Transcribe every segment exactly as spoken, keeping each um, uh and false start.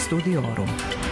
Studiorum.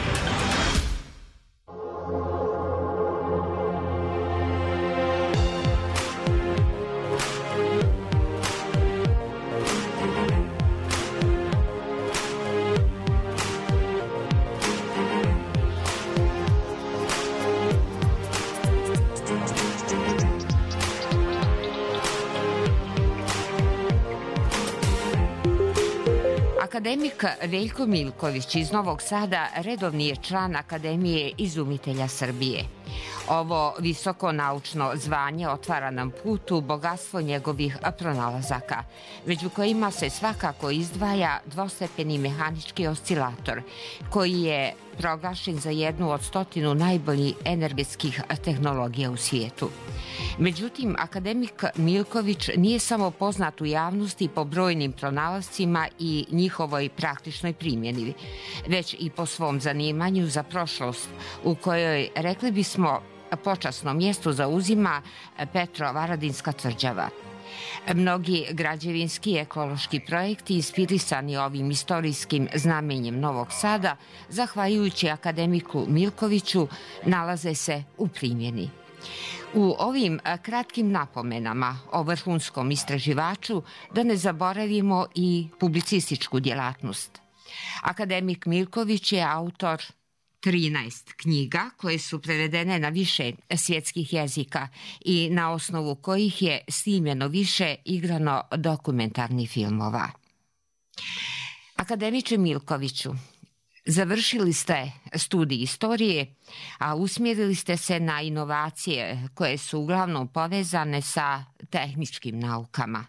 Akademik Veljko Miljković iz Novog Sada redovni je član Akademije izumitelja Srbije. Ovo visoko naučno zvanje otvara nam put u bogatstvo njegovih pronalazaka, među kojima se svakako izdvaja dvostepeni mehanički oscilator, koji je proglašen za jednu od stotinu najboljih energetskih tehnologija u svijetu. Međutim, akademik Miljković nije samo poznat u javnosti po brojnim pronalascima i njihovoj praktičnoj primjeni, već i po svom zanimanju za prošlost, u kojoj, rekli bismo, počasno mjesto zauzima Petrovaradinska tvrđava. Mnogi građevinski i ekološki projekti inspirisani ovim istorijskim znamenjem Novog Sada, zahvaljujući akademiku Miljkoviću, nalaze se u primjeni. U ovim kratkim napomenama o vrhunskom istraživaču da ne zaboravimo i publicističku djelatnost. Akademik Miljković je autor trinaest knjiga koje su prevedene na više svjetskih jezika i na osnovu kojih je snimljeno više igrano dokumentarnih filmova. Akademiče Miljkoviću, završili ste studij istorije, a usmjerili ste se na inovacije koje su uglavnom povezane sa tehničkim naukama.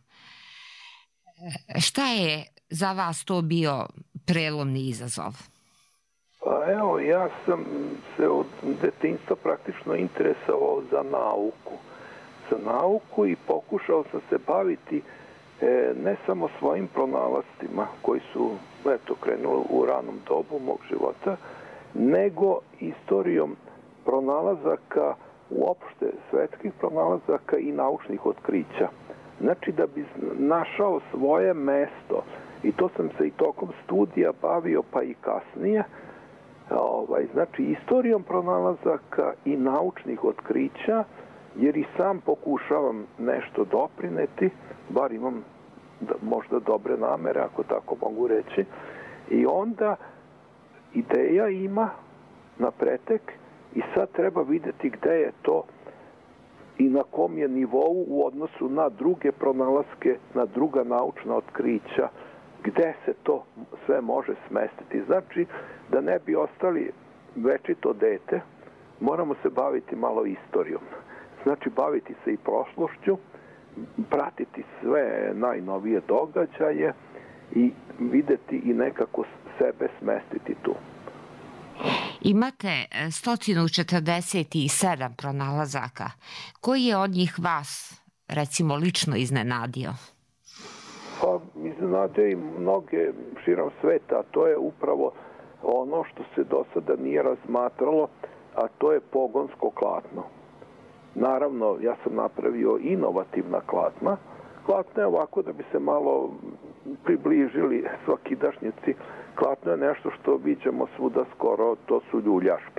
Šta je za vas to bio prelomni izazov? Pa evo, ja sam se od detinjstva praktično interesovao za nauku. Za nauku i pokušao sam se baviti e, ne samo svojim pronalascima koji su eto, krenuli u ranom dobu mog života, nego istorijom pronalazaka, uopšte svetskih pronalazaka i naučnih otkrića. Znači da bi našao svoje mesto, i to sam se i tokom studija bavio pa i kasnije, Ovaj, znači istorijom pronalazaka i naučnih otkrića, jer i sam pokušavam nešto doprineti, bar imam možda dobre namere, ako tako mogu reći, i onda ideja ima na pretek i sad treba vidjeti gde je to i na kom je nivou u odnosu na druge pronalaske, na druga naučna otkrića, gde se to sve može smestiti. Znači, da ne bi ostali večito dete, moramo se baviti malo istorijom. Znači, baviti se i prošlošću, pratiti sve najnovije događaje i videti i nekako sebe smestiti tu. Imate sto četrdeset sedam pronalazaka. Koji je od njih vas, recimo, lično iznenadio? Pa, iznenadio i mnoge širom sveta, a to je upravo ono što se do sada nije razmatralo, a to je pogonsko klatno. Naravno, ja sam napravio inovativna klatna. Klatno je ovako da bi se malo približili svakidašnjici. Klatno je nešto što viđamo svuda skoro, to su ljuljaške.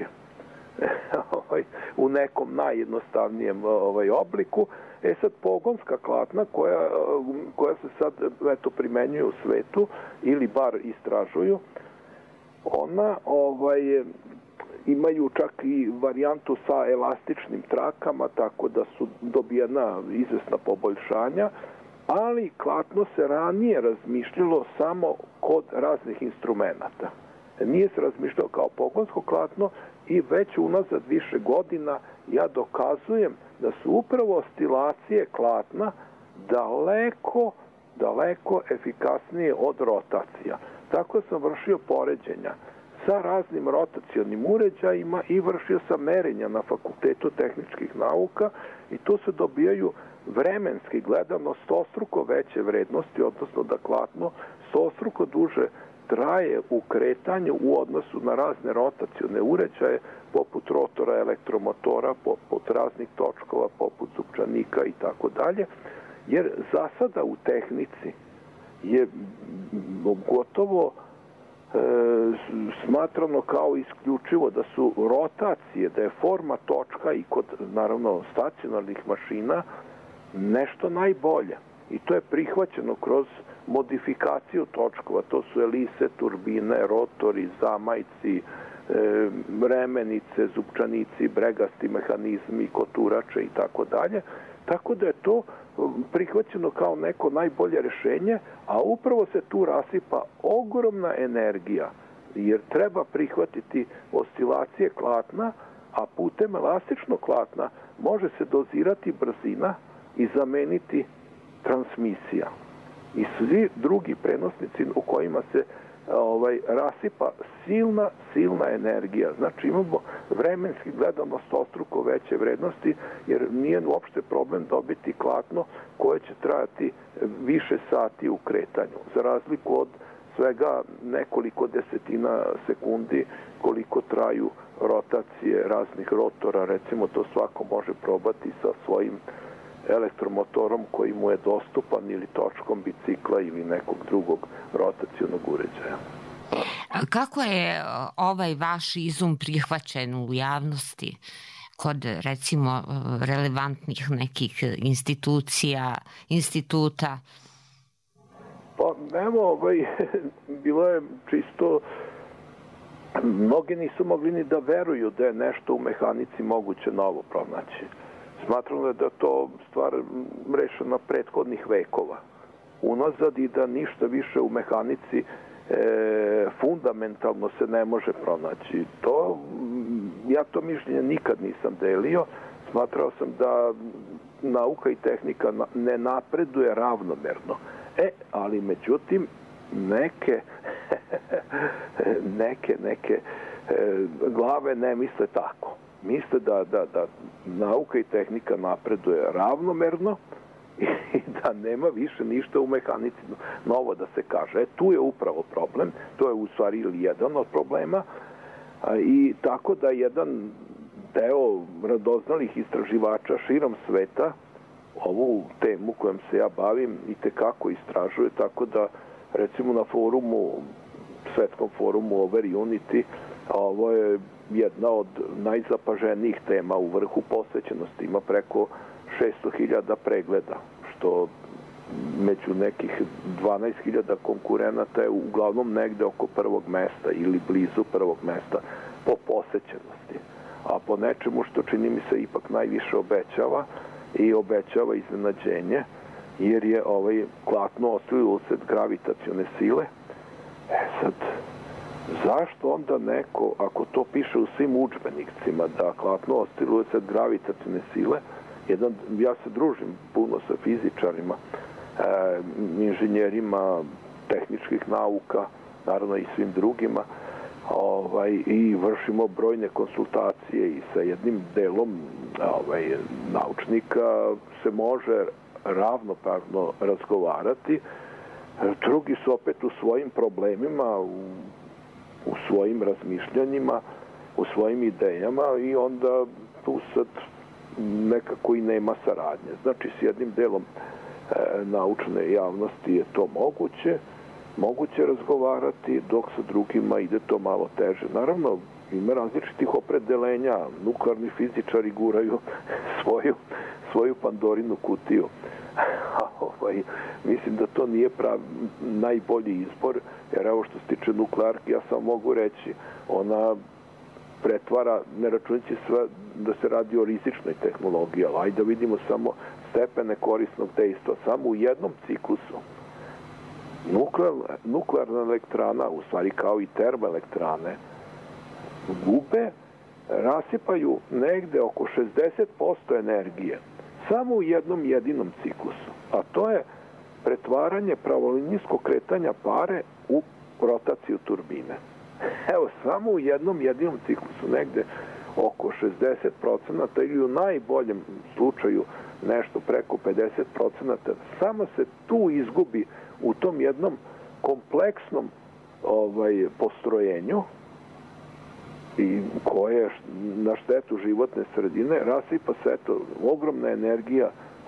U nekom najjednostavnijem ovaj, obliku. E sad, pogonska klatna koja, koja se sad eto, primenjuje u svetu ili bar istražuju, ona ovaj, imaju čak i varijantu sa elastičnim trakama, tako da su dobijena izvesna poboljšanja, ali klatno se ranije razmišljalo samo kod raznih instrumenata. Nije se razmišljalo kao pogonsko klatno i već unazad više godina ja dokazujem da su upravo oscilacije klatna daleko, daleko efikasnije od rotacija. Tako sam vršio poređenja sa raznim rotacionim uređajima i vršio sam merenja na Fakultetu tehničkih nauka i tu se dobijaju vremenski gledano stostruko veće vrednosti, odnosno da klatno stostruko duže traje u kretanju u odnosu na razne rotacione uređaje, poput rotora, elektromotora, poput raznih točkova, poput zupčanika i tako dalje, jer za sada u tehnici je gotovo smatrano kao isključivo da su rotacije, da je forma točka i kod, naravno, stacionarnih mašina nešto najbolje. I to je prihvaćeno kroz modifikaciju točkova. To su elise, turbine, rotori, zamajci, e, remenice, zupčanici, bregasti mehanizmi, koturače i tako dalje. Tako da je to prihvaćeno kao neko najbolje rešenje, a upravo se tu rasipa ogromna energija, jer treba prihvatiti oscilacije klatna, a putem elastičnog klatna može se dozirati brzina i zameniti transmisija. I svi drugi prenosnici u kojima se ovaj, rasipa silna, silna energija. Znači imamo vremenski gledano stostruko veće vrednosti, jer nije uopšte problem dobiti klatno koje će trajati više sati u kretanju, za razliku od svega nekoliko desetina sekundi koliko traju rotacije raznih rotora. Recimo, to svako može probati sa svojim elektromotorom koji mu je dostupan ili točkom bicikla ili nekog drugog rotacionog uređaja. Kako je ovaj vaš izum prihvaćen u javnosti kod, recimo, relevantnih nekih institucija, instituta? Pa, evo, ovaj, bilo je čisto, mnogi nisu mogli ni da veruju da je nešto u mehanici moguće novo pronaći. Smatramo da je to stvar rešena prethodnih vekova unazad i da ništa više u mehanici e, fundamentalno se ne može pronaći. To, ja to mišljenje nikad nisam delio. Smatrao sam da nauka i tehnika ne napreduje ravnomerno. E, ali međutim, neke neke, neke e, glave ne misle tako. Misle da, da, da nauka i tehnika napreduje ravnomerno i da nema više ništa u mehanici novo da se kaže. E, tu je upravo problem, to je u stvari ili jedan od problema, a, i tako da jedan deo radoznalih istraživača širom sveta ovu temu kojom se ja bavim i tekako istražuje, tako da recimo na forumu, svetskom forumu Over Unity, ovo je jedna od najzapaženijih tema u vrhu posvećenosti, ima preko šesto hiljada pregleda, što među nekih dvanaest hiljada konkurenata je uglavnom negde oko prvog mesta ili blizu prvog mesta po posvećenosti. A po nečemu što čini mi se ipak najviše obećava i obećava iznenađenje, jer je ovaj klatno osciluje usled gravitacione sile. E sad, zašto onda neko, ako to piše u svim udžbenicima, da klatno osciluje usled gravitacione sile, jedan, ja se družim puno sa fizičarima, e, inženjerima tehničkih nauka, naravno i svim drugima, ovaj, i vršimo brojne konsultacije i sa jednim delom ovaj, naučnika se može ravnopravno razgovarati. Drugi su opet u svojim problemima, u, u svojim razmišljanjima, u svojim idejama i onda tu sad nekako i nema saradnje. Znači, s jednim delom e, naučne javnosti je to moguće, moguće razgovarati, dok sa drugima ide to malo teže. Naravno, ima različitih opredelenja. Nuklearni fizičari guraju svoju, svoju Pandorinu kutiju. ovaj, mislim da to nije prav, najbolji izbor, jer evo što se tiče nuklearke, ja samo mogu reći, ona pretvara, ne računajući sve da se radi o rizičnoj tehnologiji, ali ajde da vidimo samo stepene korisnog dejstva. Samo u jednom ciklusu nuklearna, nuklearna elektrana, u stvari kao i termoelektrane, gube, rasipaju negde oko šezdeset posto energije samo u jednom jedinom ciklusu. A to je pretvaranje pravolinijskog kretanja pare u rotaciju turbine. Evo, samo u jednom jedinom ciklusu negde oko šezdeset procenata ili u najboljem slučaju nešto preko pedeset procenata, samo se tu izgubi u tom jednom kompleksnom ovaj, postrojenju i koje na štetu životne sredine rasipa se, eto, ogromna energija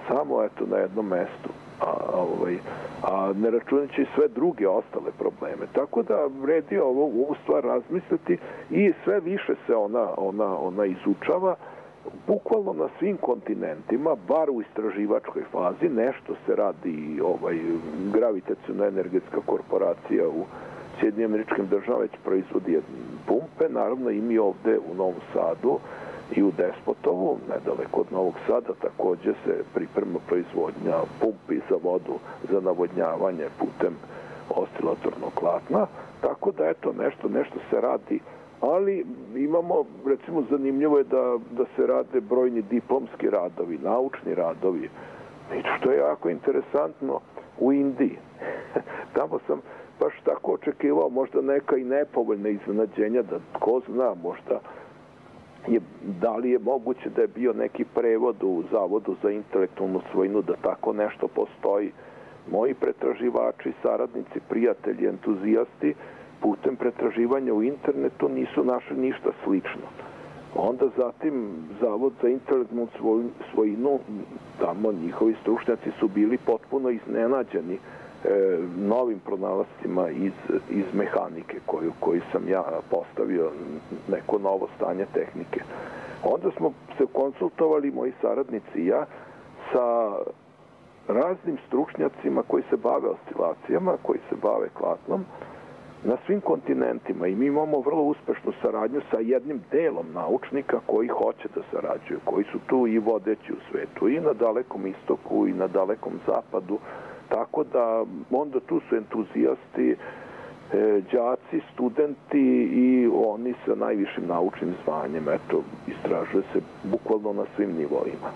samo eto na jednom mestu, a, ovaj, a ne računajući sve druge ostale probleme. Tako da vredi ovo, ovu stvar razmisliti i sve više se ona, ona, ona izučava, bukvalno na svim kontinentima, bar u istraživačkoj fazi. Nešto se radi i ovaj, gravitaciono-energetska korporacija u Sjedinjenim Američkim Državama već proizvodi pumpe, naravno i mi ovde u Novom Sadu i u Despotovu, nedaleko od Novog Sada, takođe se priprema proizvodnja pumpi za vodu za navodnjavanje putem oscilatornog klatna, tako da eto nešto, nešto se radi, ali imamo, recimo zanimljivo je da, da se rade brojni diplomski radovi, naučni radovi, i što je jako interesantno u Indiji. Tamo sam baš tako očekivao možda neka i nepovoljna iznenađenja, da ko zna, možda je, da li je moguće da je bio neki prevod u Zavodu za intelektualnu svojinu, da tako nešto postoji. Moji pretraživači, saradnici, prijatelji, entuzijasti putem pretraživanja u internetu nisu našli ništa slično. Onda zatim Zavod za intelektualnu svojinu, tamo njihovi stručnjaci su bili potpuno iznenađeni e, novim pronalascima iz, iz mehanike koju, koju sam ja postavio, neko novo stanje tehnike. Onda smo se konsultovali, moji saradnici i ja, sa raznim stručnjacima koji se bave oscilacijama, koji se bave klatnom, na svim kontinentima, i mi imamo vrlo uspešnu saradnju sa jednim delom naučnika koji hoće da sarađuju, koji su tu i vodeći u svetu, i na Dalekom istoku i na Dalekom zapadu, tako da onda tu su entuzijasti, e, đaci, studenti i oni sa najvišim naučnim zvanjem. Eto, istražuje se bukvalno na svim nivoima.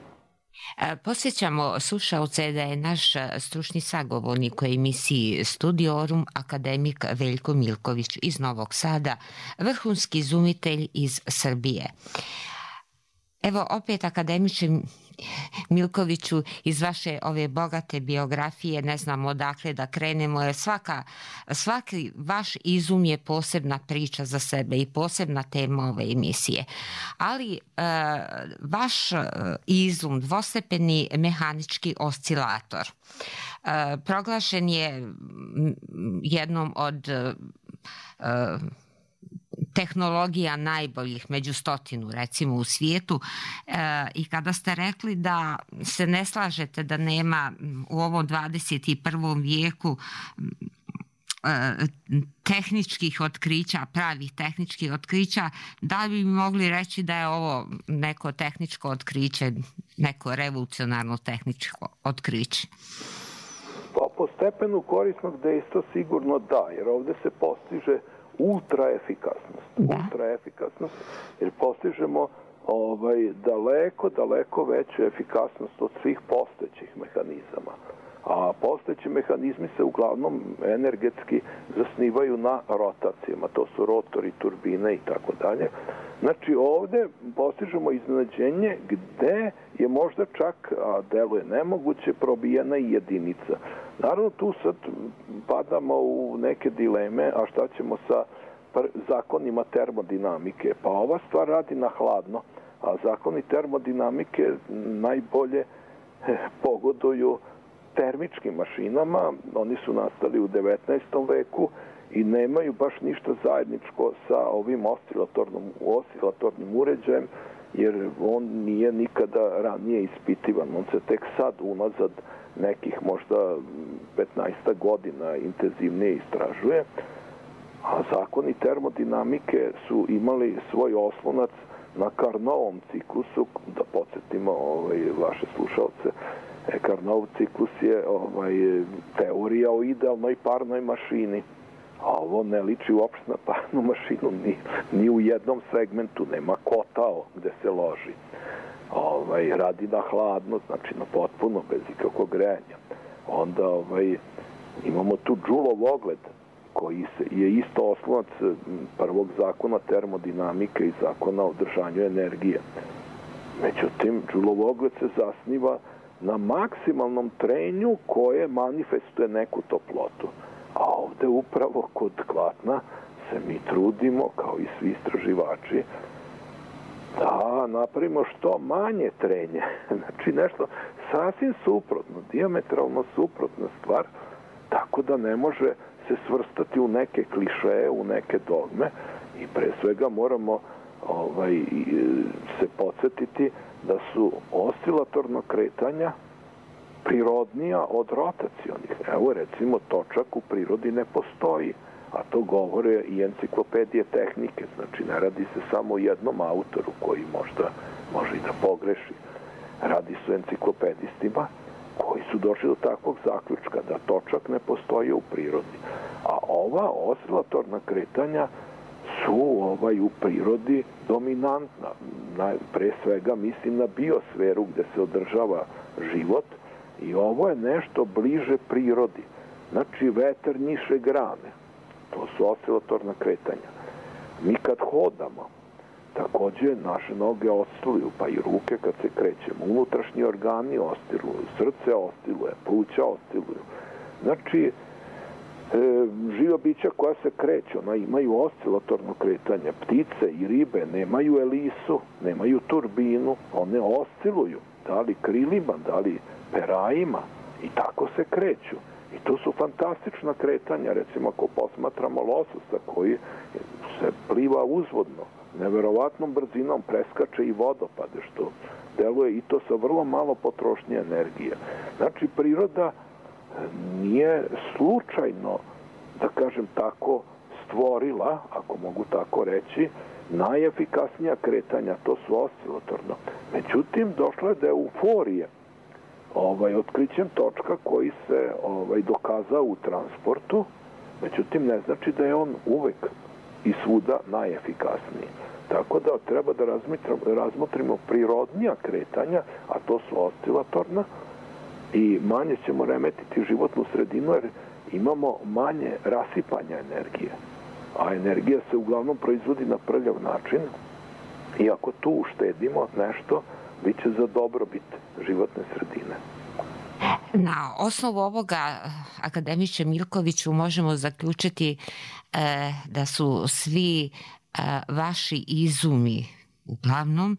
Posjećamo slušaoce da je naš stručni sagovornik u emisiji Studiorum akademik Veljko Milković iz Novog Sada, vrhunski izumitelj iz Srbije. Evo opet, akademiče Milkoviću, iz vaše ove bogate biografije, ne znam odakle da krenemo, jer svaka, svaki vaš izum je posebna priča za sebe i posebna tema ove emisije. Ali e, vaš izum, dvostepeni mehanički oscilator, e, proglašen je jednom od e, tehnologija najboljih među stotinu, recimo, u svijetu, e, i kada ste rekli da se ne slažete da nema u ovom dvadeset prvom vijeku e, tehničkih otkrića, pravih tehničkih otkrića, da bi mogli reći da je ovo neko tehničko otkriće, neko revolucionarno tehničko otkriće? Pa po stepenu korisnog dejstva sigurno da, jer ovde se postiže ultra efikasnost. Da. Ultra efikasnost, jer postižemo ovaj, daleko, daleko veću efikasnost od svih postojećih mehanizama. A postojeći mehanizmi se uglavnom energetski zasnivaju na rotacijama. To su rotori, turbine i tako dalje. Znači ovde postižemo iznenađenje gde je možda čak, a deluje nemoguće, probijena i jedinica. Naravno, tu sad padamo u neke dileme, a šta ćemo sa zakonima termodinamike? Pa ova stvar radi na hladno, a zakoni termodinamike najbolje pogoduju termičkim mašinama. Oni su nastali u devetnaestom veku i nemaju baš ništa zajedničko sa ovim oscilatornim uređajem, jer on nije nikada ranije ispitivan. On se tek sad, unazad nekih možda petnaest godina, intenzivnije istražuje. A zakoni termodinamike su imali svoj oslonac na Carnovom ciklusu, da podsjetimo ovaj, vaše slušalce. Carnov ciklus je ovaj, teorija o idealnoj parnoj mašini, a ovo ne liči uopšte na parnu mašinu ni, ni u jednom segmentu, nema kotao gde se loži. Ovaj, radi na hladno, znači na potpuno, bez ikakvog grejanja. Onda ovaj, imamo tu Joulov ogled, koji se, je isto oslonac prvog zakona termodinamike i zakona o održanju energije. Međutim, Joulov ogled se zasniva na maksimalnom trenju koje manifestuje neku toplotu. A ovde upravo kod klatna se mi trudimo, kao i svi istraživači, da da napravimo što manje trenje. Znači nešto sasvim suprotno, dijametralno suprotna stvar, tako da ne može se svrstati u neke klišeje, u neke dogme i pre svega moramo ovaj, se podsjetiti da su oscilatorna kretanja prirodnija od rotacionih. Evo recimo točak u prirodi ne postoji, a to govore i enciklopedije tehnike, znači ne radi se samo o jednom autoru koji možda može i da pogreši. Radi se o enciklopedistima koji su došli do takvog zaključka da točak ne postoji u prirodi. A ova oscilatorna kretanja su ovaj, u prirodi dominantna. Na, pre svega mislim na biosferu gde se održava život i ovo je nešto bliže prirodi. Znači vetar njiše grane. To su oscilatorna kretanja. Mi kad hodamo, takođe naše noge osciluju, pa i ruke kad se krećemo. Unutrašnji organi osciluju, srce osciluje, pluća osciluju. Znači, e, živa bića koja se kreću, ona imaju oscilatorno kretanje. Ptice i ribe nemaju elisu, nemaju turbinu, one osciluju. Da li krilima, da li perajima i tako se kreću. I to su fantastična kretanja, recimo ako posmatramo lososa koji se pliva uzvodno, neverovatnom brzinom preskače i vodopade, što deluje i to sa vrlo malo potrošnje energije. Znači, priroda nije slučajno, da kažem tako, stvorila, ako mogu tako reći, najefikasnija kretanja, to su oscilatorno. Međutim, došlo je da je euforije ovaj, otkrićem točka koji se ovaj, dokazao u transportu, međutim ne znači da je on uvek i svuda najefikasniji. Tako da treba da razmotrimo prirodnija kretanja, a to su oscilatorna, i manje ćemo remetiti životnu sredinu jer imamo manje rasipanja energije. A energija se uglavnom proizvodi na prljav način i ako tu uštedimo nešto, bit će za dobrobit životne sredine. Na osnovu ovoga, akademiče Milkoviću, možemo zaključiti e, da su svi e, vaši izumi uglavnom e,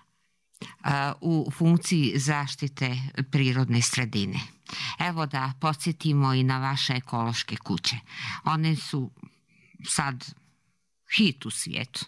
u funkciji zaštite prirodne sredine. Evo da podsjetimo i na vaše ekološke kuće. One su sad hit u svijetu.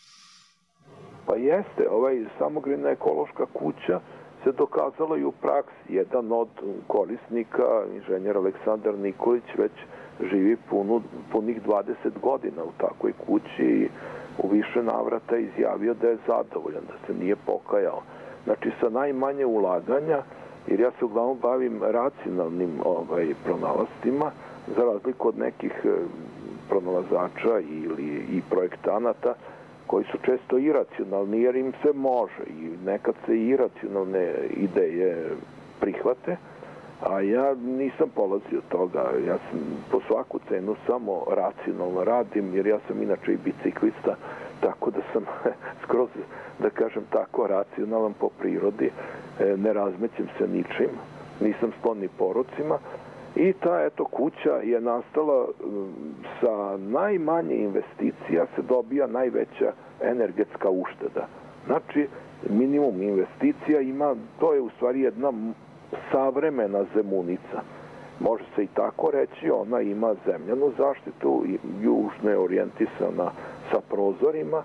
Pa jeste, ovaj samogrejna ekološka kuća se dokazala i u praksi. Jedan od korisnika, inženjer Aleksandar Nikolić, već živi punu, punih dvadeset godina u takvoj kući i u više navrata izjavio da je zadovoljan, da se nije pokajao. Znači, sa najmanje ulaganja, jer ja se uglavnom bavim racionalnim ovaj, pronalastima, za razliku od nekih pronalazača ili i projektanata, koji su često iracionalni, jer im se može i nekad se i iracionalne ideje prihvate, a ja nisam polazio od toga. Ja sam po svaku cenu samo racionalno radim, jer ja sam inače i biciklista, tako da sam skroz, da kažem tako, racionalan po prirodi, ne razmećem se ničim, nisam sklon ni porocima. I ta, eto, kuća je nastala sa najmanje investicija, se dobija najveća energetska ušteda. Znači, minimum investicija ima, to je u stvari jedna savremena zemunica. Može se i tako reći, ona ima zemljanu zaštitu, južno je orijentisana sa prozorima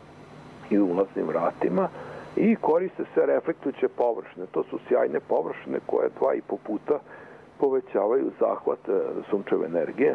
i ulaznim vratima i koriste se reflektujuće površine. To su sjajne površine koje dva i po puta povećavaju zahvat sunčeve energije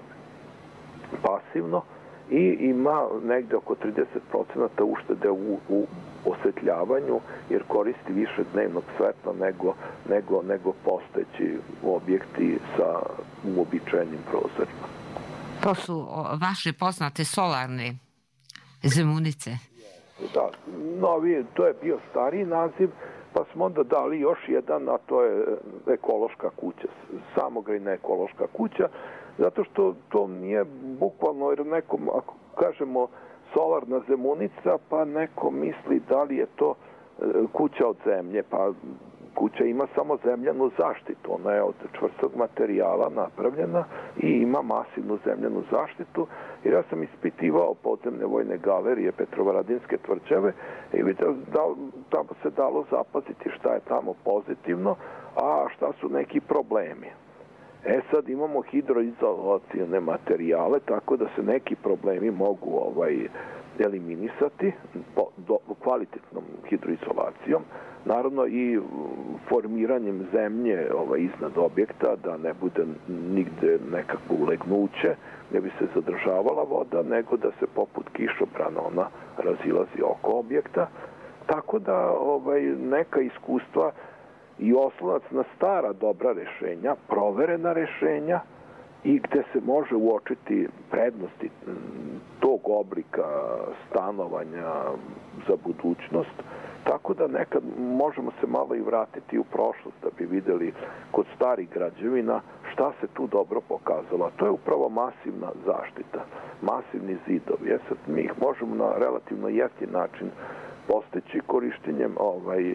pasivno i ima negde oko trideset procenata uštede u, u osvetljavanju, jer koristi više dnevnog svetla nego, nego, nego postojeći objekti sa uobičajenim prozorima. To su vaše poznate solarne zemunice? Da, novi, to je bio stariji naziv, pa smo onda dali još jedan, a to je ekološka kuća, samogrejna ekološka kuća, zato što to nije bukvalno, jer nekom, ako kažemo solarna zemunica, pa neko misli da li je to kuća od zemlje, pa kuća ima samo zemljanu zaštitu. Ona je od čvrstog materijala napravljena i ima masivnu zemljanu zaštitu. Jer ja sam ispitivao podzemne vojne galerije Petrovaradinske tvrđave i vidio da tamo se dalo zapaziti šta je tamo pozitivno, a šta su neki problemi. E sad imamo hidroizolacijne materijale, tako da se neki problemi mogu ovaj, eliminisati po, do, kvalitetnom hidroizolacijom. Naravno i formiranjem zemlje ovaj, iznad objekta, da ne bude nigde nekakvo ulegnuće, ne bi se zadržavala voda, nego da se poput kišobrana ona razilazi oko objekta. Tako da ovaj, neka iskustva i oslonac na stara dobra rešenja, proverena rešenja i gde se može uočiti prednosti tog oblika stanovanja za budućnost. Tako da nekad možemo se malo i vratiti u prošlost da bi videli kod starih građevina šta se tu dobro pokazalo. A to je upravo masivna zaštita, masivni zidovi. Ja sad mi ih možemo na relativno jeftin način postići korištenjem ovaj,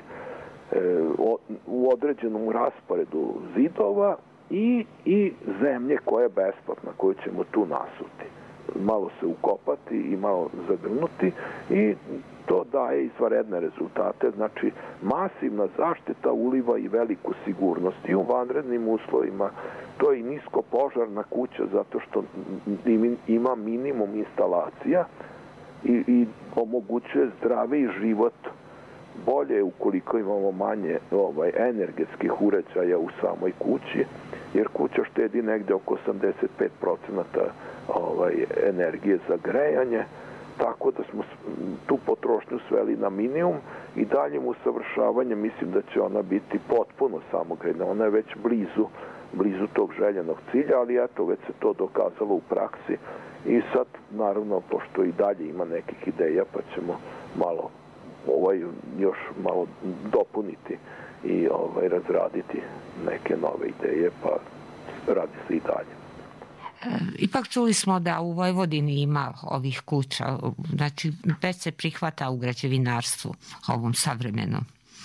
u određenom rasporedu zidova i, i zemlje koja je besplatna, koju ćemo tu nasuti. Malo se ukopati i malo zagrnuti i to daje izvanredne rezultate. Znači, masivna zaštita uliva i veliku sigurnost i u vanrednim uslovima. To je i niskopožarna kuća zato što ima minimum instalacija i, i omogućuje zdraviji život. Bolje ukoliko imamo manje ovaj, energetskih uređaja u samoj kući, jer kuća štedi negde oko osamdeset pet procenata ovaj, energije za grejanje, tako da smo tu potrošnju sveli na minimum i daljim usavršavanjem mislim da će ona biti potpuno samogrejna. Ona je već blizu, blizu tog željenog cilja, ali eto, već se to dokazalo u praksi i sad, naravno, pošto i dalje ima nekih ideja, pa ćemo malo ovaj još malo dopuniti i ovaj razraditi neke nove ideje, pa radi se i dalje. Ipak čuli smo da u Vojvodini ima ovih kuća, znači već se prihvata u građevinarstvu ovom savremenom.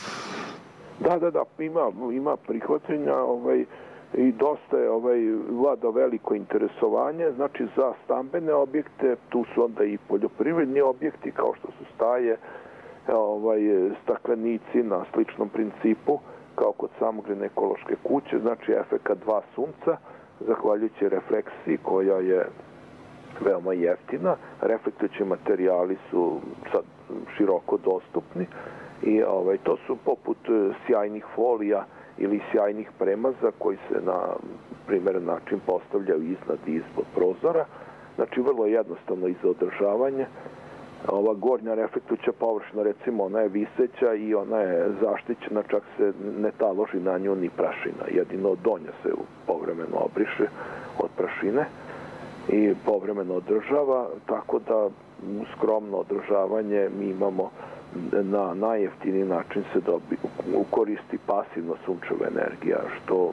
Da, da, da, ima, ima prihvaćenja ovaj, i dosta je ovaj, vlada veliko interesovanje, znači za stambene objekte, tu su onda i poljoprivredni objekti kao što su staje, ovaj, staklenici na sličnom principu kao kod samogrejne ekološke kuće, znači efekat dva sunca, zahvaljujući refleksiji koja je veoma jeftina. Reflektujući materijali su sad široko dostupni i ovaj, to su poput sjajnih folija ili sjajnih premaza koji se na primjeren način postavljaju iznad i ispod prozora. Znači vrlo jednostavno i za održavanje. Ova gornja reflektujuća površina, recimo, ona je viseća i ona je zaštićena, čak se ne taloži na nju ni prašina. Jedino donja se povremeno obriše od prašine i povremeno održava, tako da skromno održavanje mi imamo na najjeftiniji način se dobi, koristi pasivno sunčeva energija, što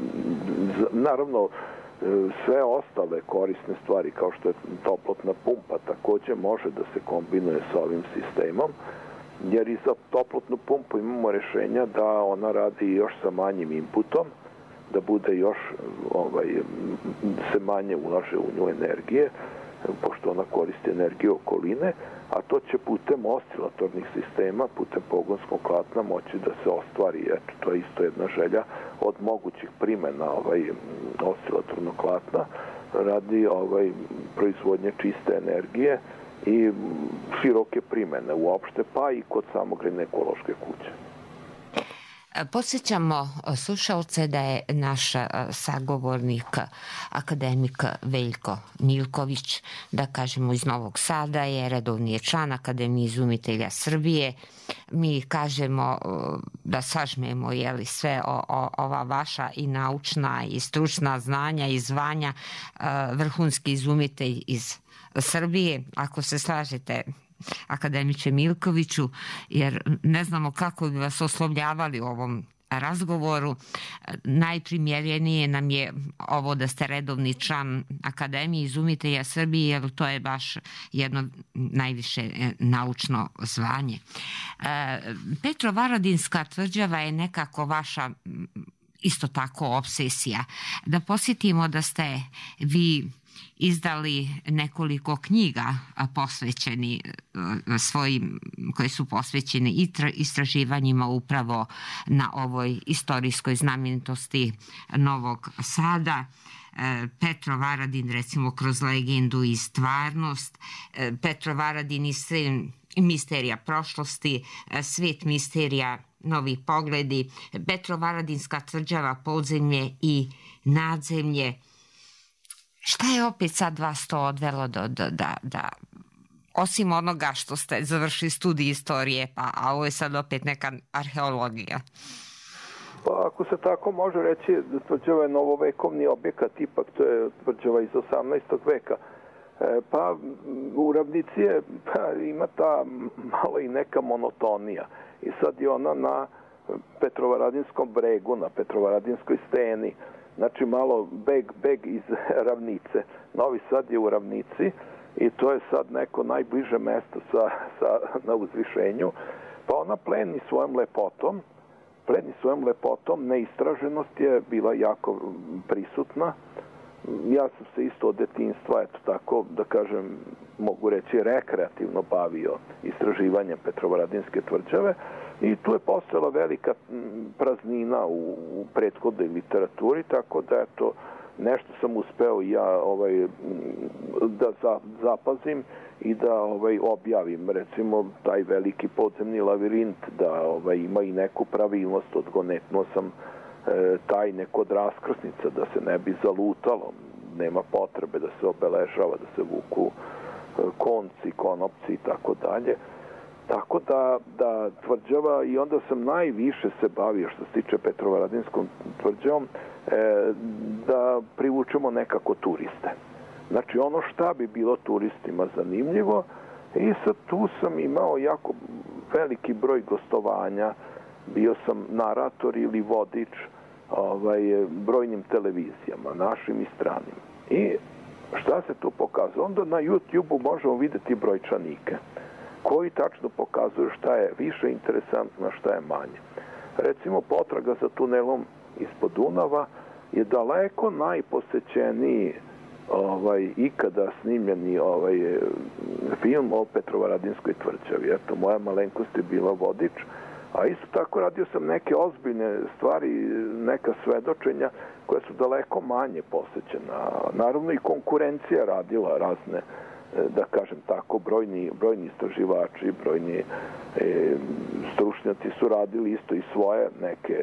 naravno sve ostale korisne stvari kao što je toplotna pumpa takođe može da se kombinuje sa ovim sistemom, jer i za toplotnu pumpu imamo rešenja da ona radi još sa manjim inputom, da bude još ovaj, se manje ulaže u nju energije, pošto ona koristi energiju okoline, a to će putem oscilatornih sistema, putem pogonskog klatna moći da se ostvari. Eto, to je isto jedna želja od mogućih primjena ovaj, oscilatornog klatna radi ovaj, proizvodnje čiste energije i široke primjene uopšte, pa i kod samogrejne ekološke kuće. Podsjećamo slušalce da je naš sagovornik akademik Veljko Miljković, da kažemo iz Novog Sada, je redovni je član Akademije izumitelja Srbije. Mi kažemo da sažmemo jeli, sve o, o, ova vaša i naučna i stručna znanja i zvanja, vrhunski izumitelj iz Srbije. Ako se slažete, akademiče Miljkoviću, jer ne znamo kako bi vas oslovljavali u ovom razgovoru. Najprimjerenije nam je ovo da ste redovni član Akademije izumitelja Srbije, jer to je baš jedno najviše naučno zvanje. Petrovaradinska tvrđava je nekako vaša isto tako obsesija. Da posjetimo da ste vi izdali nekoliko knjiga posvećeni svojim, koje su posvećene istraživanjima upravo na ovoj istorijskoj znamenitosti Novog Sada. Petrovaradin, recimo, kroz legendu i stvarnost, Petrovaradin i misterija prošlosti, svet misterija, novi pogledi, Petrovaradinska tvrđava, podzemlje i nadzemlje. Šta je opet sad vas to odvelo do, do, da, da, osim onoga što ste završili studij istorije, pa, a ovo je sad opet neka arheologija? Pa ako se tako može reći, tvrđava je novovekovni objekat, ipak to je tvrđava iz osamnaestog veka. E, pa u ravnici je, pa, ima ta malo i neka monotonija. I sad je ona na Petrovaradinskom bregu, na Petrovaradinskoj steni. Znači malo beg, beg iz ravnice. Novi Sad je u ravnici i to je sad neko najbliže mesto sa, sa, na uzvišenju. Pa ona pleni svojom lepotom. Pleni svojom lepotom. Neistraženost je bila jako prisutna. Ja sam se isto od detinjstva, eto tako da kažem, mogu reći rekreativno bavio istraživanjem Petrovaradinske tvrđave i tu je postojala velika praznina u, u prethodnoj literaturi, tako da eto nešto sam uspeo ja ovaj, da za, zapazim i da ovaj, objavim, recimo taj veliki podzemni lavirint, da ovaj, ima i neku pravilnost, odgonetno sam e, tajne kod raskrsnica, da se ne bi zalutalo, nema potrebe da se obeležava, da se vuku e, konci, konopci i tako dalje. Tako da, da tvrđava, i onda sam najviše se bavio što se tiče Petrovaradinskom tvrđavom, e, da privučemo nekako turiste. Znači ono šta bi bilo turistima zanimljivo, i sad tu sam imao jako veliki broj gostovanja, bio sam narator ili vodič ovaj, brojnim televizijama, našim i stranim. I šta se tu pokazuje? Onda na YouTube-u možemo vidjeti brojčanike koji tačno pokazuju šta je više interesantno, šta je manje. Recimo, potraga za tunelom ispod Dunava je daleko najposećeniji ovaj, ikada snimljeni ovaj, film o Petrovaradinskoj tvrđavi. Eto, moja malenkost je bila vodič, a isto tako radio sam neke ozbiljne stvari, neka svedočenja koja su daleko manje posećena. Naravno i konkurencija radila razne, da kažem tako, brojni, brojni istraživači, brojni e, stručnjaci su radili isto i svoje neke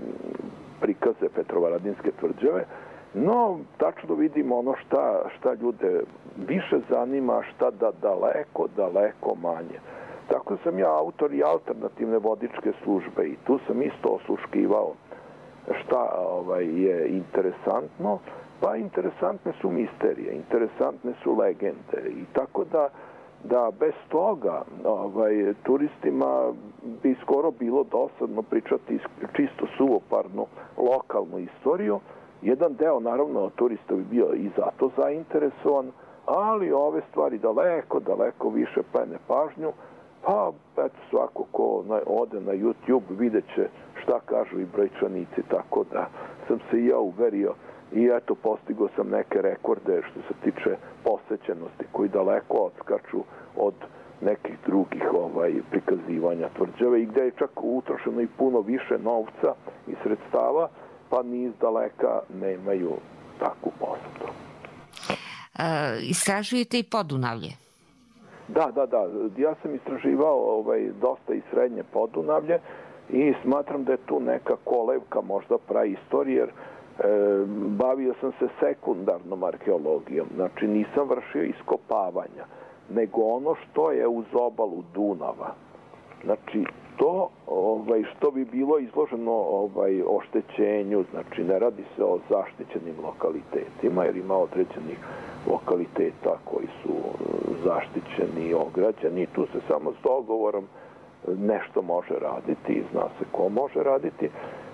prikaze Petrovaradinske tvrđave, no tačno vidimo ono šta, šta ljude više zanima, šta da daleko, daleko manje. Tako sam ja autor i alternativne vodičke službe i tu sam isto osluškivao šta ovaj, je interesantno. Pa interesantne su misterije, interesantne su legende i tako da, da bez toga ovaj, turistima bi skoro bilo dosadno pričati čisto suvoparnu lokalnu istoriju. Jedan deo, naravno, turista bi bio i zato zainteresovan, ali ove stvari daleko, daleko više plene pažnju. Pa, eto, svako ko ode na YouTube vidjet će šta kažu i brojčanici, tako da sam se i ja uverio. I eto, postigao sam neke rekorde što se tiče posećenosti, koji daleko odskaču od nekih drugih ovaj, prikazivanja tvrđave i gde je čak utrošeno i puno više novca i sredstava, pa ni iz daleka nemaju takvu posetu. E, istražujete i Podunavlje? Da, da, da. Ja sam istraživao ovaj, dosta i srednje Podunavlje i smatram da je tu neka kolevka, možda praistorije, jer E, bavio sam se sekundarnom arheologijom, znači nisam vršio iskopavanja, nego ono što je uz obalu Dunava. Znači to ovaj, što bi bilo izloženo ovaj, oštećenju, znači ne radi se o zaštićenim lokalitetima, jer ima određenih lokaliteta koji su zaštićeni i ograđeni, tu se samo s dogovorom nešto može raditi i zna se ko može raditi,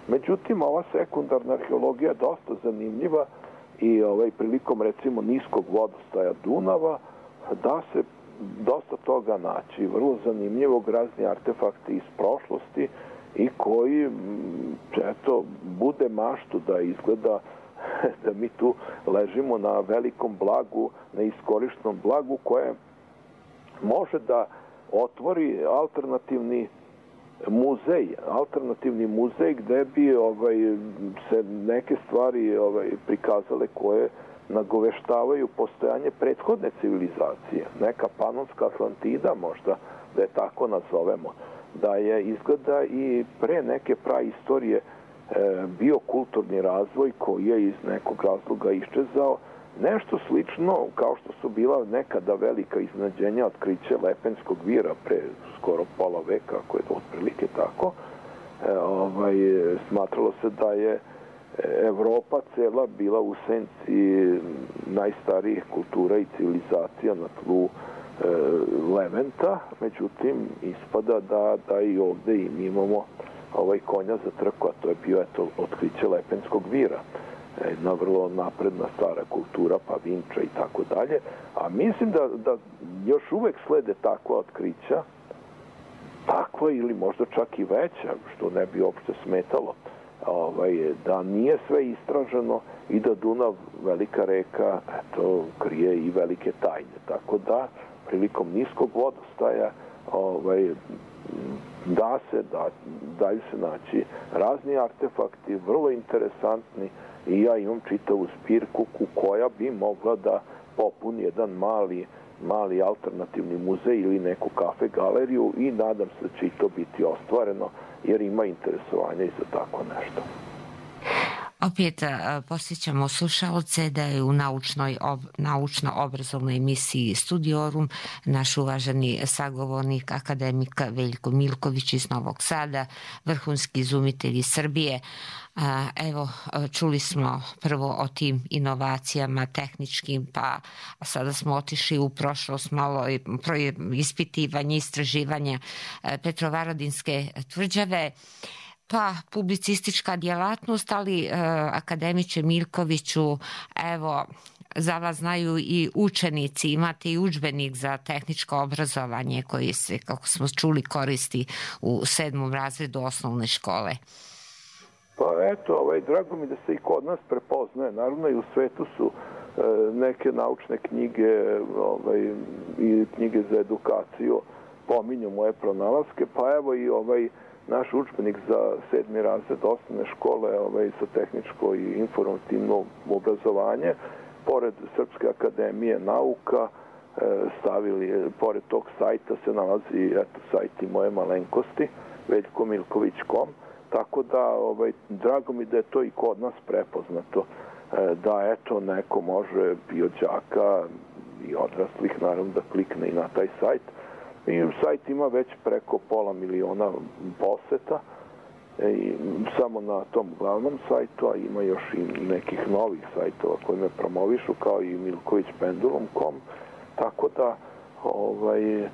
Međutim, ova sekundarna arheologija je dosta zanimljiva i ovaj, prilikom recimo niskog vodostaja Dunava da se dosta toga naći. Vrlo zanimljivog, razni artefakti iz prošlosti i koji, eto, bude maštu da izgleda da mi tu ležimo na velikom blagu, na iskorištenom blagu koje može da otvori alternativni muzej, alternativni muzej gde bi ovaj, se neke stvari ovaj, prikazale koje nagoveštavaju postojanje prethodne civilizacije. Neka panonska Atlantida možda, da je tako nazovemo, da je izgleda i pre neke praistorije e, bio kulturni razvoj koji je iz nekog razloga iščezao. Nešto slično kao što su bila nekada velika iznenađenja otkriće Lepenskog vira pre skoro pola veka, ako je to otprilike tako. E, ovaj, smatralo se da je Evropa cela bila u senci najstarijih kultura i civilizacija na tlu e, Leventa, međutim ispada da, da i ovde i mi imamo ovaj konja za trku, a to je bio eto, otkriće Lepenskog vira. Jedna vrlo napredna stara kultura, pa Vinča i tako dalje. A mislim da, da još uvek slede takva otkrića, takva ili možda čak i veća, što ne bi uopšte smetalo, ovaj, da nije sve istraženo i da Dunav, velika reka, eto, krije i velike tajne. Tako da, prilikom niskog vodostaja, ovaj, da se, da, daju se naći razni artefakti, vrlo interesantni, i ja imam čitavu zbirku koja bi mogla da popuni jedan mali, mali alternativni muzej ili neku kafe galeriju i nadam se da će i to biti ostvareno jer ima interesovanja i za tako nešto. Opet posjećamo slušalce da je u naučnoj, ob, naučno-obrazovnoj emisiji Studiorum naš uvaženi sagovornik, akademik Veljko Milković iz Novog Sada, vrhunski izumitelj iz Srbije. Evo, čuli smo prvo o tim inovacijama tehničkim, pa sada smo otišli u prošlost malo ispitivanje, istraživanja Petrovaradinske tvrđave, pa publicistička djelatnost, ali akademiče Milkoviću, evo, za vas znaju i učenici, imate i udžbenik za tehničko obrazovanje koji se, kako smo čuli, koristi u sedmom razredu osnovne škole. Pa eto, ovaj, drago mi da se i kod nas prepoznaje. Naravno i u svetu su e, neke naučne knjige ovaj, i knjige za edukaciju pominju moje pronalaske, pa evo i ovaj naš udžbenik za sedmi razred osnovne škole ovaj, sa tehničko i informativno obrazovanje, pored Srpske akademije nauka, e, stavili, pored tog sajta se nalazi eto, sajt i moje malenkosti, veljko milković tačka com. Tako da, ovaj, drago mi da je to i kod nas prepoznato, da eto neko može i od đaka i odraslih naravno da klikne i na taj sajt. I sajt ima već preko pola miliona poseta i samo na tom glavnom sajtu, a ima još i nekih novih sajtova koji me promovišu, kao i milković pendulum tačka com. Tako da, ovaj,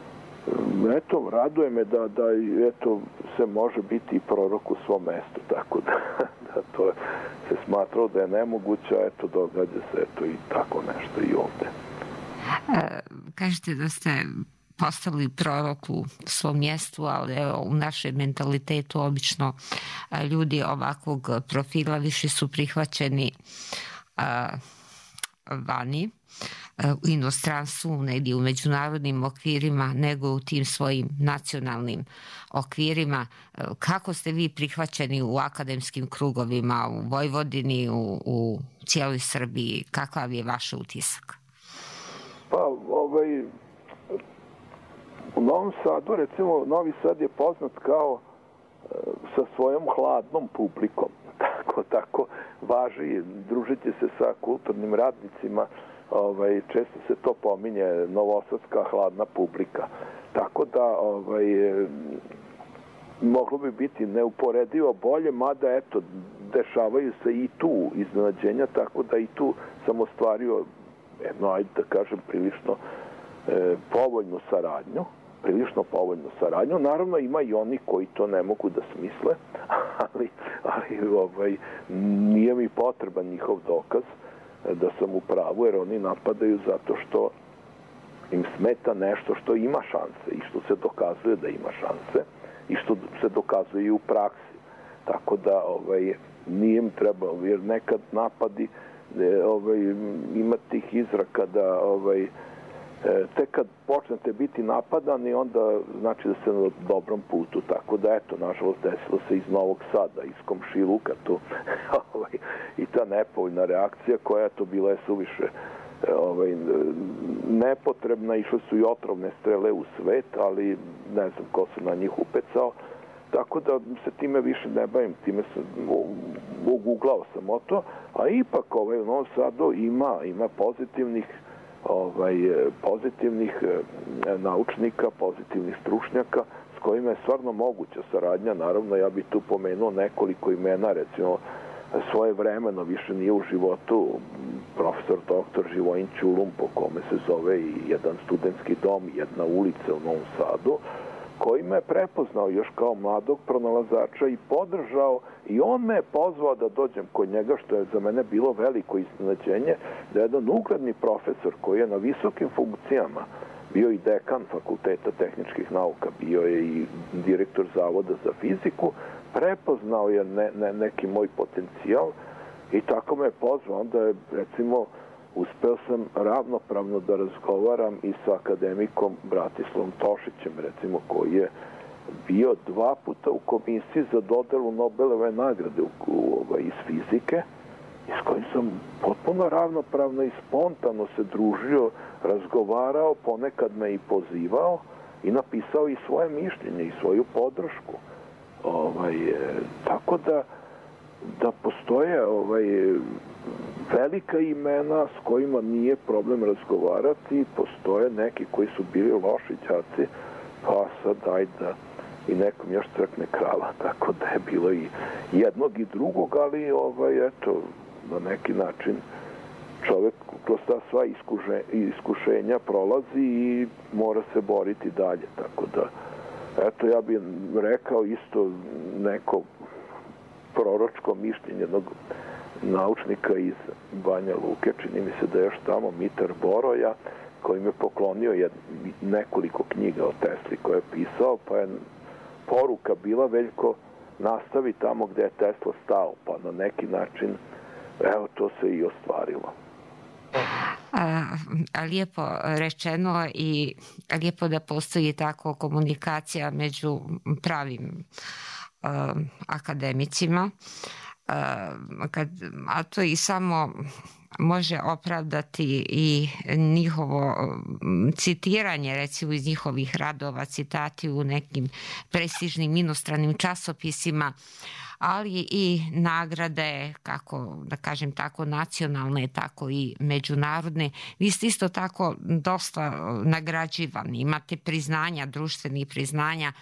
eto, raduje me da, da eto, se može biti i prorok u svom mestu, tako da, da to se smatralo da je nemoguće, a eto, događa se eto, i tako nešto i ovde. E, kažete da ste postali prorok u svom mjestu, ali evo, u našem mentalitetu obično ljudi ovakvog profila više su prihvaćeni a, vani, u inostranstvu, negdje u međunarodnim okvirima, nego u tim svojim nacionalnim okvirima. Kako ste vi prihvaćeni u akademskim krugovima, u Vojvodini, u, u cijeloj Srbiji? Kakav je vaš utisak? Pa, ovaj, u Novom Sadu, recimo, Novi Sad je poznat kao sa svojom hladnom publikom. Tako, tako važi, družiti se sa kulturnim radnicima. Ovaj, često se to pominje, novosadska hladna publika. Tako da ovaj, moglo bi biti neuporedivo bolje, mada eto, dešavaju se i tu iznenađenja, tako da i tu sam ostvario jedno, ajde da kažem, prilično e, povoljnu saradnju prilično povoljnu saradnju. Naravno, ima i oni koji to ne mogu da smisle, ali, ali ovaj, nije mi potreban njihov dokaz da sam u pravu, jer oni napadaju zato što im smeta nešto što ima šanse i što se dokazuje da ima šanse i što se dokazuje i u praksi. Tako da ovaj, nije im trebalo, jer nekad napadi, ovaj, ima tih izraka da ovaj, tek kad počnete biti napadani, onda znači da ste na dobrom putu. Tako da, eto, nažalost, desilo se iz Novog Sada, iz komšiluka tu. ovaj, I ta nepovoljna reakcija koja je to bila je suviše ovaj, nepotrebna. Išle su i otrovne strele u svet, ali ne znam ko se na njih upecao. Tako da se time više ne bavim, time sam uguglao sam o to, a ipak ovaj, u Novom Sadu ima, ima pozitivnih ovaj, pozitivnih naučnika, pozitivnih stručnjaka s kojima je stvarno moguća saradnja. Naravno, ja bih tu pomenuo nekoliko imena, recimo svoje vremeno više nije u životu profesor doktor Živojin Ćulum, po kome se zove i jedan studentski dom, jedna ulica u Novom Sadu, koji me je prepoznao još kao mladog pronalazača i podržao, i on me je pozvao da dođem kod njega, što je za mene bilo veliko iznenađenje, da je jedan ugledni profesor koji je na visokim funkcijama, bio i dekan Fakulteta tehničkih nauka, bio je i direktor Zavoda za fiziku, prepoznao je ne, ne, neki moj potencijal i tako me je pozvao. Onda je, recimo, uspeo sam ravnopravno da razgovaram i sa akademikom Bratislavom Tošićem, recimo, koji je bio dva puta u komisiji za dodelu Nobelove nagrade u, u, ovaj, iz fizike, i s kojim sam potpuno ravnopravno i spontano se družio, razgovarao, ponekad me i pozivao i napisao i svoje mišljenje i svoju podršku. Ovaj, tako da, da postoje ovaj, velika imena s kojima nije problem razgovarati, postoje neki koji su bili loši đaci, pa sad daj da i nekom još crkne krava, tako da je bilo i jednog i drugog, ali ovaj, eto, na neki način čovek kroz ta sva iskuše, iskušenja prolazi i mora se boriti dalje, tako da, eto, ja bih rekao isto neko proročko mišljenje jednog naučnika iz Banja Luke, čini mi se da je još tamo Mitar Boroja, koji mi je poklonio jed, nekoliko knjiga o Tesli koje je pisao, pa je poruka bila: Veljko, nastavi tamo gde je Tesla stao, pa na neki način, evo, to se i ostvarilo. A, lijepo rečeno i lijepo da postoji tako komunikacija među pravim a, akademicima, a, kad, a to i samo može opravdati i njihovo citiranje, recimo iz njihovih radova, citati u nekim prestižnim inostranim časopisima, ali i nagrade, kako da kažem tako, nacionalne, tako i međunarodne. Vi ste isto tako dosta nagrađivani, imate priznanja, društvenih priznanja.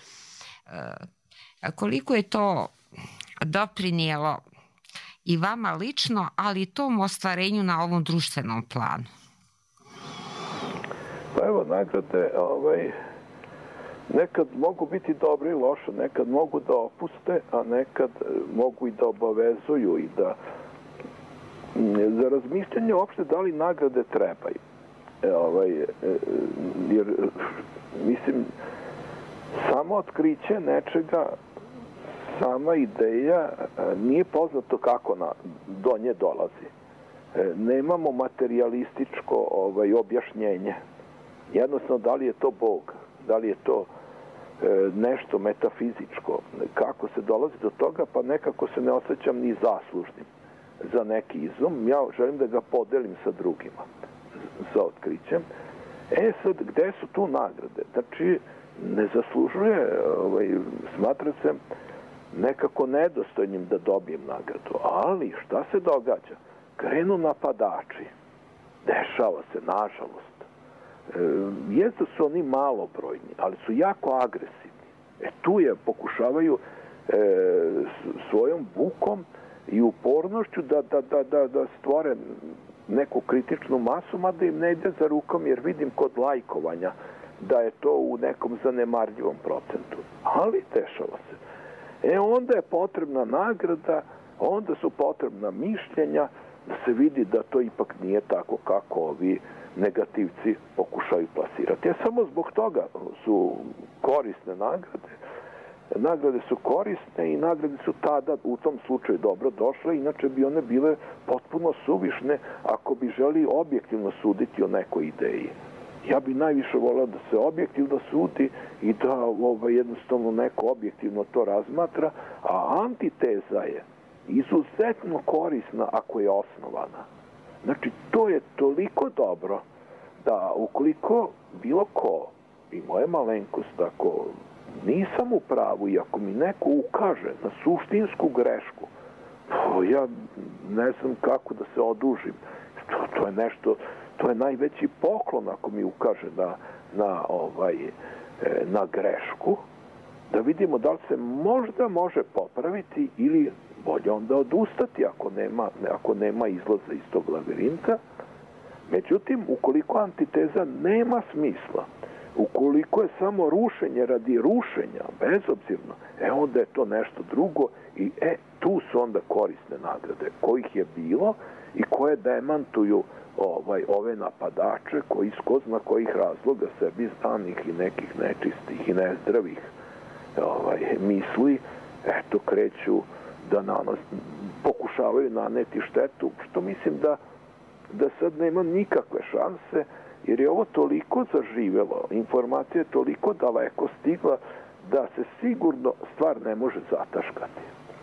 Koliko je to doprinijelo i vama lično, ali i tom ostvarenju na ovom društvenom planu? Pa evo, nagrade ovaj, nekad mogu biti dobre i loše, nekad mogu da opuste, a nekad mogu i da obavezuju i da za razmišljanje uopšte da li nagrade trebaju. E, ovaj, jer, mislim, samo otkriće nečega, sama ideja, nije poznato kako na, do nje dolazi. E, nemamo materialističko ovaj, objašnjenje. Jednostavno, da li je to Bog, da li je to e, nešto metafizičko, kako se dolazi do toga, pa nekako se ne osjećam ni zaslužnim za neki izum. Ja želim da ga podelim sa drugima za otkrićem. E sad, gde su tu nagrade? Znači, ne zaslužuje, ovaj, smatra se nekako nedostojnim da dobijem nagradu. Ali šta se događa? Krenu napadači. Dešava se, nažalost. E, jeste su oni malobrojni, ali su jako agresivni. E tu je, pokušavaju e, svojom bukom i upornošću da, da, da, da, da stvore neku kritičnu masu, mada im ne ide za rukom, jer vidim kod lajkovanja da je to u nekom zanemarljivom procentu. Ali dešava se. E onda je potrebna nagrada, onda su potrebna mišljenja da se vidi da to ipak nije tako kako ovi negativci pokušaju plasirati. A samo zbog toga su korisne nagrade. Nagrade su korisne i nagrade su tada u tom slučaju dobro došle, inače bi one bile potpuno suvišne ako bi želi objektivno suditi o nekoj ideji. Ja bi najviše voleo da se objektivno sudi i da ovaj, jednostavno neko objektivno to razmatra, a antiteza je izuzetno korisna ako je osnovana. Znači, to je toliko dobro da ukoliko bilo ko, i moja malenkost, ako nisam u pravu i ako mi neko ukaže na suštinsku grešku, to ja ne znam kako da se odužim. To, to je nešto, to je najveći poklon ako mi ukaže na, na, ovaj, na grešku, da vidimo da li se možda može popraviti ili bolje onda odustati ako nema, ako nema izlaza iz tog labirinta. Međutim, ukoliko antiteza nema smisla, ukoliko je samo rušenje radi rušenja, bezobzirno, e onda je to nešto drugo i e, tu su onda korisne nagrade, kojih je bilo i koje demantuju ovaj, ove napadače koji iz ko zna kojih razloga sebi znanih i nekih nečistih i nezdravih ovaj, misli, eto, kreću da nanos, pokušavaju naneti štetu, što mislim da, da sad nema nikakve šanse, jer je ovo toliko zaživelo, informacija je toliko daleko stigla da se sigurno stvar ne može zataškati.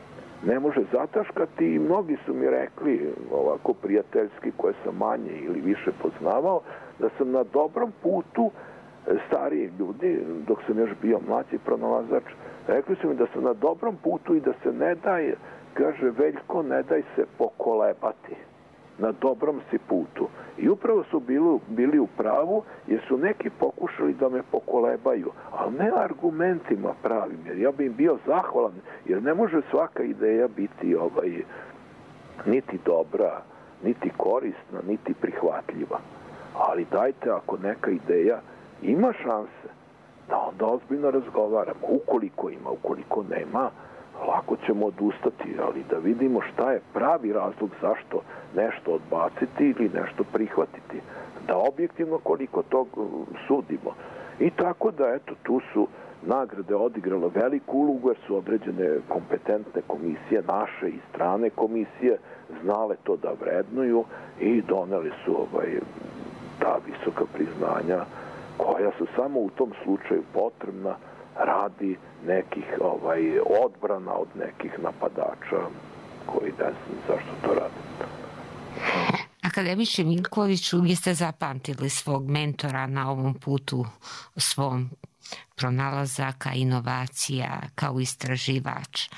Ne može zataškati i mnogi su mi rekli, ovako prijateljski koje sam manje ili više poznavao, da sam na dobrom putu, stariji ljudi, dok sam još bio mlađi pronalazač, rekli su mi da sam na dobrom putu i da se ne daj, kaže Veljko, ne daj se pokolebati. Na dobrom si putu. I upravo su bili, bili u pravu, jer su neki pokušali da me pokolebaju, ali ne argumentima pravim, jer ja bi im bio zahvalan, jer ne može svaka ideja biti ovaj, niti dobra, niti korisna, niti prihvatljiva. Ali dajte, ako neka ideja ima šanse, da onda ozbiljno razgovaramo. Ukoliko ima, ukoliko nema, lako ćemo odustati, ali da vidimo šta je pravi razlog zašto nešto odbaciti ili nešto prihvatiti. Da objektivno koliko tog sudimo. I tako da, eto, tu su nagrade odigrale veliku ulogu, jer su određene kompetentne komisije, naše i strane komisije, znale to da vrednuju i doneli su ovaj, ta visoka priznanja koja su samo u tom slučaju potrebna radi nekih ovaj, odbrana od nekih napadača koji ne znam zašto to rade. Akademiče Miljkoviću, vi ste zapamtili svog mentora na ovom putu svom pronalazaka, inovacija, kao istraživač,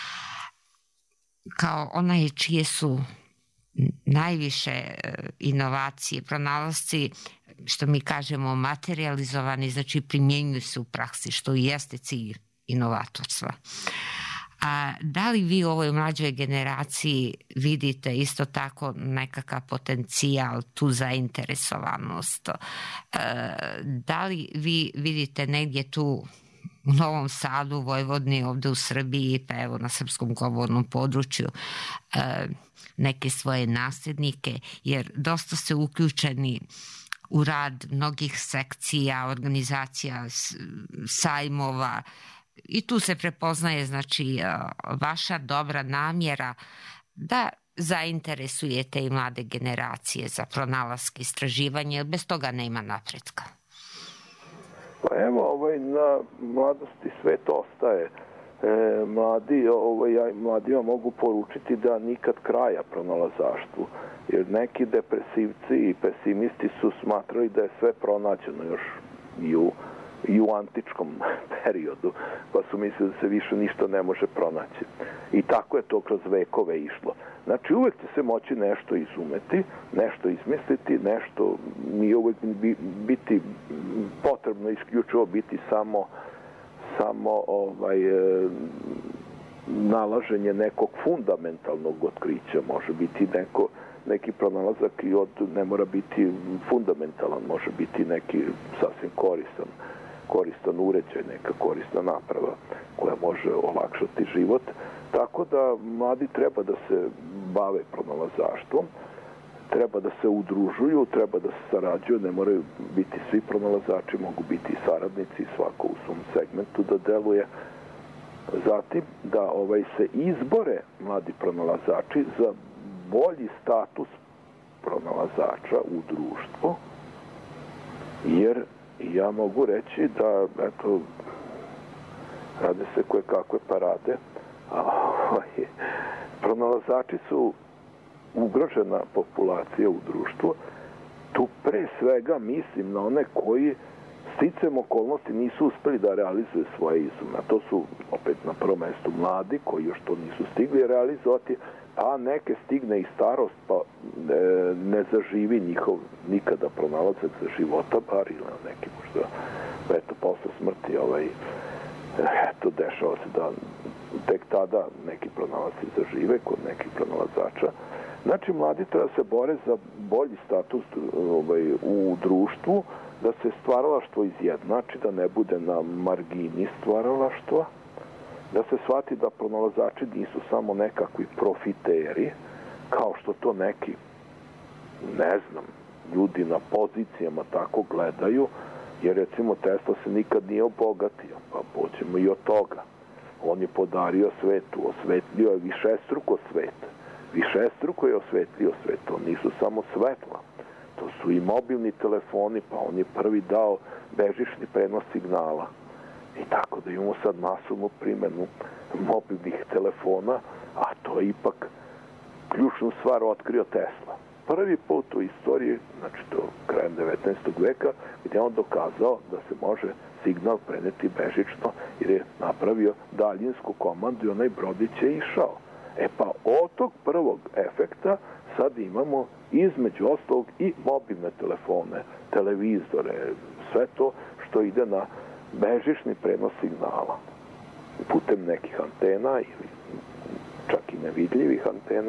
kao onaj čije su najviše inovacije, pronalasci, što mi kažemo, materializovani, znači primjenjuju se u praksi, što i jeste cilj inovatorstva. A da li vi u ovoj mlađoj generaciji vidite isto tako nekakav potencijal, tu zainteresovanost? Da li vi vidite negdje tu u Novom Sadu, Vojvodini, ovde u Srbiji, pa evo na srpskom govornom području, neke svoje nasljednike, jer dosta ste uključeni u rad mnogih sekcija, organizacija, sajmova, i tu se prepoznaje, znači, vaša dobra namjera da zainteresujete i mlade generacije za pronalaske, istraživanje, jer bez toga nema napretka. Pa evo, ovaj, na mladosti svet ostaje. E, mladi, ovaj, ja mladima mogu poručiti da nikad kraja pronalazaštvu, jer neki depresivci i pesimisti su smatrali da je sve pronađeno još i u, i u antičkom periodu, pa su mislili da se više ništa ne može pronaći. I tako je to kroz vekove išlo. Znači, uvek će se moći nešto izumeti, nešto izmisliti, nešto nije uvek biti potrebno isključivo biti samo samo ovaj, e, nalaženje nekog fundamentalnog otkrića, može biti neko neki pronalazak i od, ne mora biti fundamentalan, može biti neki sasvim koristan, koristan uređaj, neka korisna naprava koja može olakšati život. Tako da mladi treba da se bave pronalazaštvom, treba da se udružuju, treba da se sarađuju, ne moraju biti svi pronalazači, mogu biti i saradnici, svako u svom segmentu da deluje. Zatim da ovaj se izbore mladi pronalazači za bolji status pronalazača u društvu, jer ja mogu reći da, eto, rade se koje kakve parade, a ovaj, pronalazači su ugrožena populacija u društvu. Tu pre svega mislim na one koji sticam okolnosti nisu uspeli da realizuju svoje izume. To su opet na prvom mestu mladi koji još to nisu stigli realizovati, a neke stigne i starost, pa ne, ne zaživi njihov nikada pronalazak za života, bar ili na neki možda, eto, posle smrti, ovaj, eto, dešava se da tek tada neki pronalazci zažive kod nekih pronalazača. Znači, mladi treba se bore za bolji status ovaj, u društvu, da se stvaralaštvo izjednači, da ne bude na margini stvaralaštva, da se shvati da pronalazači nisu samo nekakvi profiteri, kao što to neki, ne znam, ljudi na pozicijama tako gledaju, jer recimo Tesla se nikad nije obogatio, pa pođemo i od toga. On je podario svetu, osvetlio je višestruko svet. Višestruko je osvetlio svet, to nisu samo svetla. To su i mobilni telefoni, pa on je prvi dao bežični prenos signala. I tako da imamo sad masovnu primjenu mobilnih telefona, a to je ipak ključnu stvar otkrio Tesla. Prvi put u istoriji, znači to krajem devetnaestog veka, gdje je on dokazao da se može signal preneti bežično, jer je napravio daljinsku komandu i onaj brodić je išao. E pa od tog prvog efekta sad imamo između ostalog i mobilne telefone, televizore, sve to što ide na bežični prenos signala putem nekih antena ili čak i nevidljivih antena,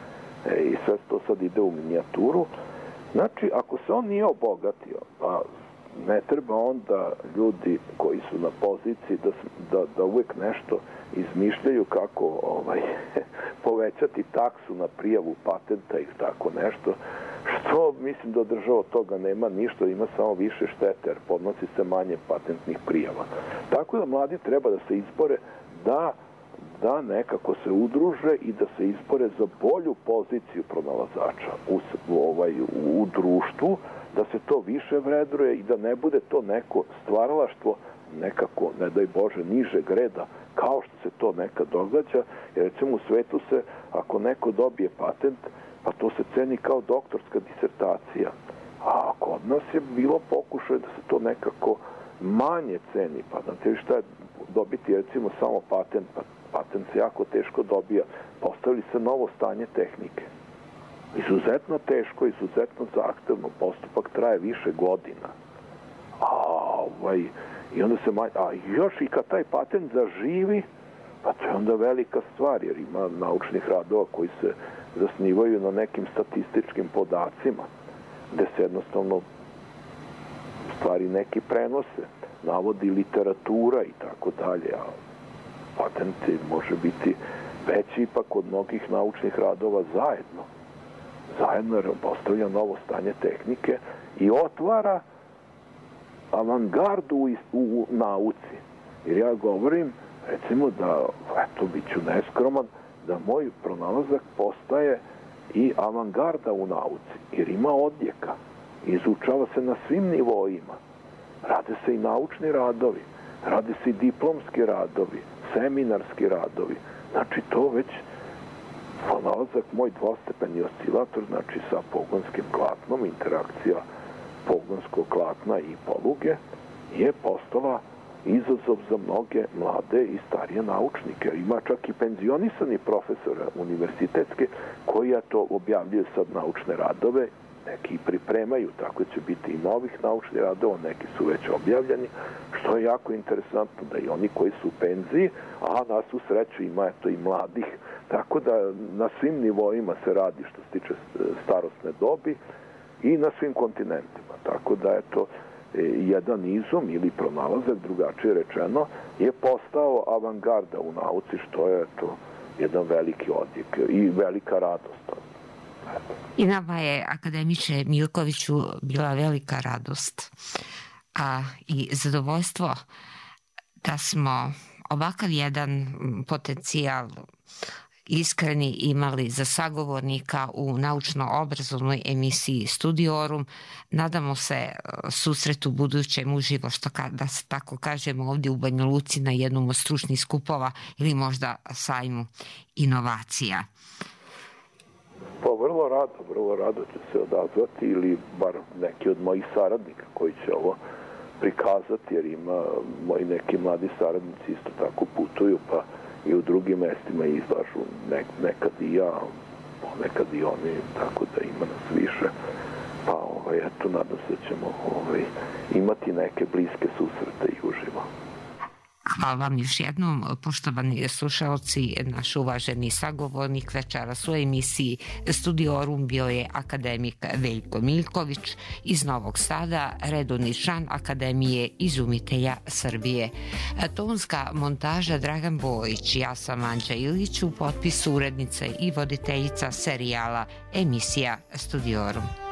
e, i sve to sad ide u minijaturu. Znači, ako se on nije obogatio, pa ne treba onda ljudi koji su na poziciji da, da, da uvek nešto izmišljaju kako ovaj, povećati taksu na prijavu patenta i tako nešto, što mislim da država od toga nema ništa, ima samo više štete, jer podnosi se manje patentnih prijava. Tako da mladi treba da se izbore da, da nekako se udruže i da se izbore za bolju poziciju pronalazača u, ovaj, u društvu, da se to više vredruje i da ne bude to neko stvaralaštvo nekako, ne daj Bože, nižeg reda, kao što se to nekad događa, jer recimo u svetu se, ako neko dobije patent, pa to se ceni kao doktorska disertacija. A kod nas je bilo pokušaj da se to nekako manje ceni, pa znate vi šta je dobiti recimo samo patent, pa patent se jako teško dobija, postavili se novo stanje tehnike. Izuzetno teško, izuzetno zahtevno, postupak traje više godina. A ovaj, i onda se manje, a još i kad taj patent zaživi, pa to je onda velika stvar, jer ima naučnih radova koji se zasnivaju na nekim statističkim podacima, gde se jednostavno stvari neki prenose, navodi literatura i tako dalje, a patent može biti veći ipak od mnogih naučnih radova zajedno. Zajedno jer postavlja novo stanje tehnike i otvara avangardu u, u nauci. Jer ja govorim, recimo da, eto, bit ću neskroman, da moj pronalazak postaje i avangarda u nauci, jer ima odjeka. Izučava se na svim nivoima. Rade se i naučni radovi, rade se i diplomski radovi, seminarski radovi. Znači, to već pronalazak, moj dvostepeni oscilator, znači sa pogonskim klatnom, interakcija pogonskog klatna i poluge, je postala izazov za mnoge mlade i starije naučnike. Ima čak i penzionisani profesora univerzitetske koji ja to objavljuju sad naučne radove, neki pripremaju, tako će biti i novih naučnih radova, neki su već objavljeni, što je jako interesantno da i oni koji su u penziji, a nas u sreću ima eto i mladih Tako da na svim nivoima se radi što se tiče starosne dobi i na svim kontinentima. Tako da, eto, jedan izum ili pronalazak, drugačije rečeno, je postao avangarda u nauci, što je, eto, jedan veliki odjek i velika radost. I nama je, akademiče Milkoviću, bila velika radost, a i zadovoljstvo da smo ovakav jedan potencijal iskreni imali za sagovornika u naučno-obrazovnoj emisiji Studiorum. Nadamo se susretu budućem uživo, što da se tako kažemo ovdje u Banja Luci na jednom od stručnih skupova ili možda sajmu inovacija. Pa vrlo rado, vrlo rado ću se odazvati ili bar neki od mojih saradnika koji će ovo prikazati, jer ima moji neki mladi saradnici isto tako putuju, pa i u drugim mestima izlažu, nek, nekad i ja, nekad i oni, tako da ima nas više. Pa ovaj, eto, nadam se da ćemo ovaj, imati neke bliske susrete i uživo. Hvala vam još jednom, poštovani slušalci. Naš uvaženi sagovornik večeras u emisiji Studiorum bio je akademik Veljko Miljković iz Novog Sada, redovni član Akademije izumitelja Srbije. Tonska montaža Dragan Bojić, ja sam Anđa Ilić, u potpisu urednice i voditeljica serijala emisija Studiorum.